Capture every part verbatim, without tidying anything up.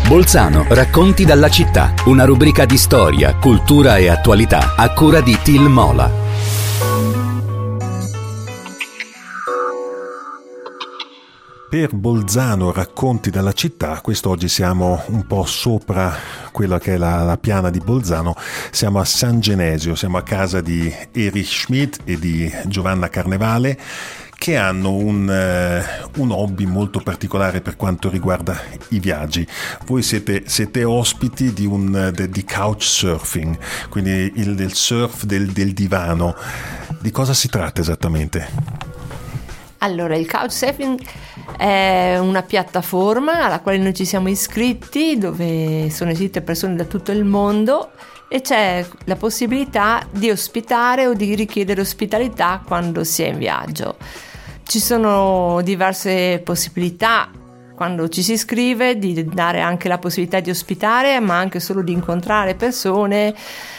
Bolzano, racconti dalla città, una rubrica di storia, cultura e attualità a cura di Til Mola. Per Bolzano, racconti dalla città, quest'oggi siamo un po' sopra quella che è la, la piana di Bolzano, siamo a San Genesio, siamo a casa di Erich Schmidt e di Giovanna Carnevale, che hanno un, uh, un hobby molto particolare per quanto riguarda i viaggi. Voi siete, siete ospiti di, un, de, di couchsurfing, quindi il, del surf del, del divano. Di cosa si tratta esattamente? Allora, il couchsurfing è una piattaforma alla quale noi ci siamo iscritti, dove sono iscritte persone da tutto il mondo e c'è la possibilità di ospitare o di richiedere ospitalità quando si è in viaggio. Ci sono diverse possibilità quando ci si iscrive, di dare anche la possibilità di ospitare, ma anche solo di incontrare persone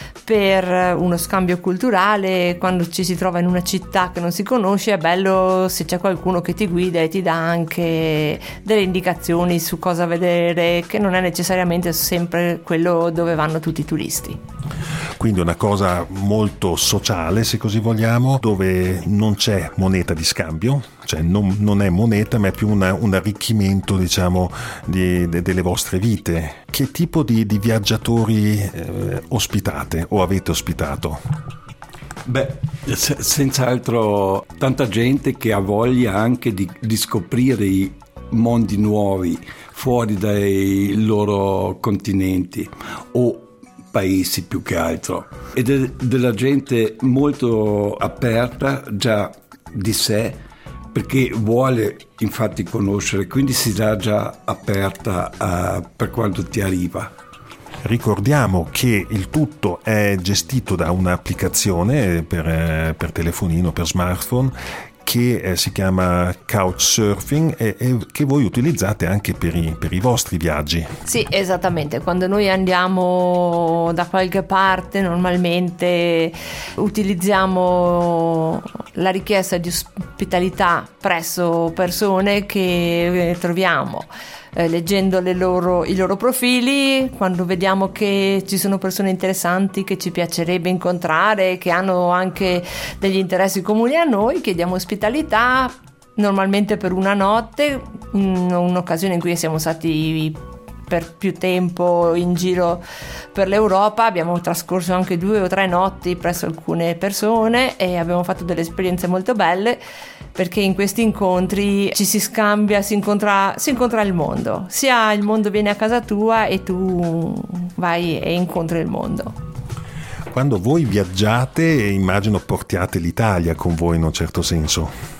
per uno scambio culturale. Quando ci si trova in una città che non si conosce, è bello se c'è qualcuno che ti guida e ti dà anche delle indicazioni su cosa vedere, che non è necessariamente sempre quello dove vanno tutti i turisti. Quindi una cosa molto sociale, se così vogliamo, dove non c'è moneta di scambio, cioè non, non è moneta, ma è più una, un arricchimento, diciamo, di, de, delle vostre vite. Che tipo di, di viaggiatori eh, ospitate o avete ospitato? Beh, se, senz'altro tanta gente che ha voglia anche di, di scoprire i mondi nuovi fuori dai loro continenti o paesi più che altro, ed è della gente molto aperta già di sé, perché vuole infatti conoscere, quindi si dà già aperta uh, per quanto ti arriva. Ricordiamo che il tutto è gestito da un'applicazione per, per telefonino, per smartphone, che eh, si chiama Couchsurfing e, e che voi utilizzate anche per i, per i vostri viaggi. Sì, esattamente. Quando noi andiamo da qualche parte, normalmente utilizziamo la richiesta di ospitalità presso persone che troviamo Eh, leggendo le loro, i loro profili. Quando vediamo che ci sono persone interessanti che ci piacerebbe incontrare, che hanno anche degli interessi comuni a noi, chiediamo ospitalità, normalmente per una notte, in un'occasione in cui siamo stati per più tempo in giro per l'Europa. Abbiamo trascorso anche due o tre notti presso alcune persone e abbiamo fatto delle esperienze molto belle, perché in questi incontri ci si scambia, si incontra, si incontra il mondo, sia il mondo viene a casa tua e tu vai e incontri il mondo. Quando voi viaggiate, immagino portiate l'Italia con voi in un certo senso.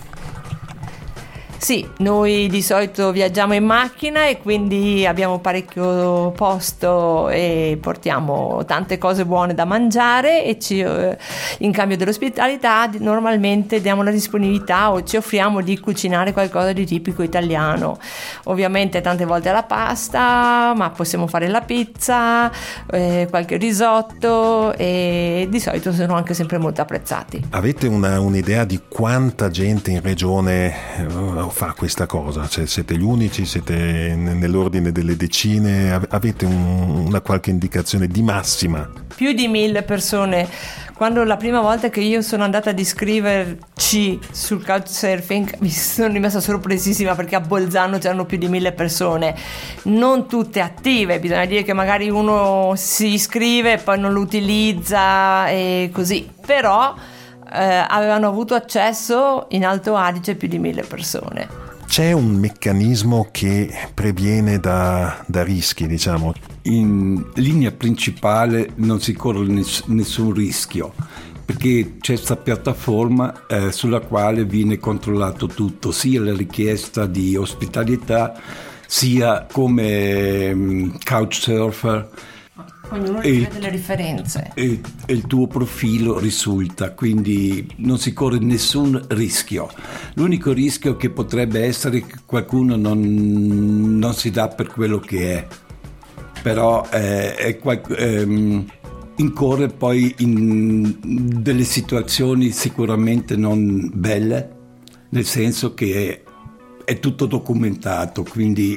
Sì, noi di solito viaggiamo in macchina e quindi abbiamo parecchio posto e portiamo tante cose buone da mangiare e ci, in cambio dell'ospitalità normalmente diamo la disponibilità o ci offriamo di cucinare qualcosa di tipico italiano. Ovviamente tante volte la pasta, ma possiamo fare la pizza, eh, qualche risotto, e di solito sono anche sempre molto apprezzati. Avete una, un'idea di quanta gente in regione uh, fa questa cosa? Cioè, siete gli unici? Siete nell'ordine delle decine? Avete un, una qualche indicazione di massima? Più di mille persone. Quando la prima volta che io sono andata ad iscriverci sul couchsurfing mi sono rimasta sorpresissima, perché a Bolzano c'erano più di mille persone, non tutte attive. Bisogna dire che magari uno si iscrive e poi non lo utilizza e così, però eh, avevano avuto accesso in Alto Adige più di mille persone. C'è un meccanismo che previene da, da rischi, diciamo? In linea principale non si corre ness- nessun rischio, perché c'è questa piattaforma eh, sulla quale viene controllato tutto, sia la richiesta di ospitalità, sia come um, couchsurfer. Ognuno vede delle differenze. E, e il tuo profilo risulta, quindi non si corre nessun rischio. L'unico rischio che potrebbe essere che qualcuno non, non si dà per quello che è, però eh, è qual- ehm, incorre poi in delle situazioni sicuramente non belle, nel senso che è, è tutto documentato, quindi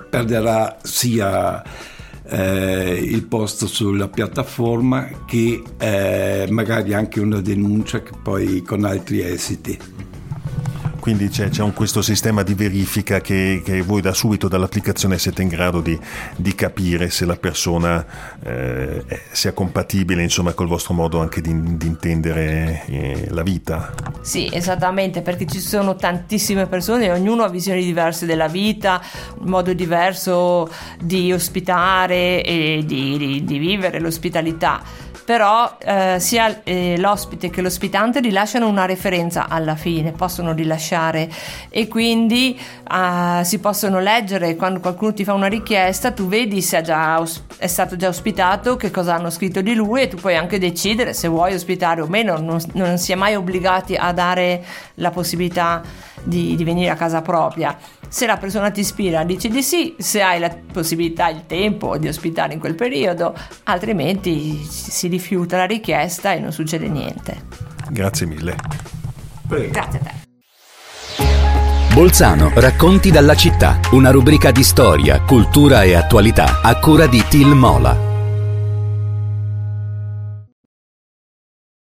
perderà sia eh, il posto sulla piattaforma che eh, magari anche una denuncia che poi con altri esiti. Quindi c'è, c'è un, questo sistema di verifica che, che voi da subito dall'applicazione siete in grado di, di capire se la persona eh, sia compatibile, insomma, col vostro modo anche di, di intendere eh, la vita. Sì, esattamente, perché ci sono tantissime persone, ognuno ha visioni diverse della vita, un modo diverso di ospitare e di, di, di vivere l'ospitalità. Però eh, sia eh, l'ospite che l'ospitante rilasciano una referenza alla fine, possono rilasciare, e quindi eh, si possono leggere quando qualcuno ti fa una richiesta, tu vedi se è, già, è stato già ospitato, che cosa hanno scritto di lui, e tu puoi anche decidere se vuoi ospitare o meno. Non, non si è mai obbligati a dare la possibilità di, di venire a casa propria. Se la persona ti ispira, dici di sì, se hai la possibilità, il tempo di ospitare in quel periodo, altrimenti si rifiuta la richiesta e non succede niente. Grazie mille. Prego. Grazie a te. Bolzano, racconti dalla città, una rubrica di storia, cultura e attualità a cura di Til Mola.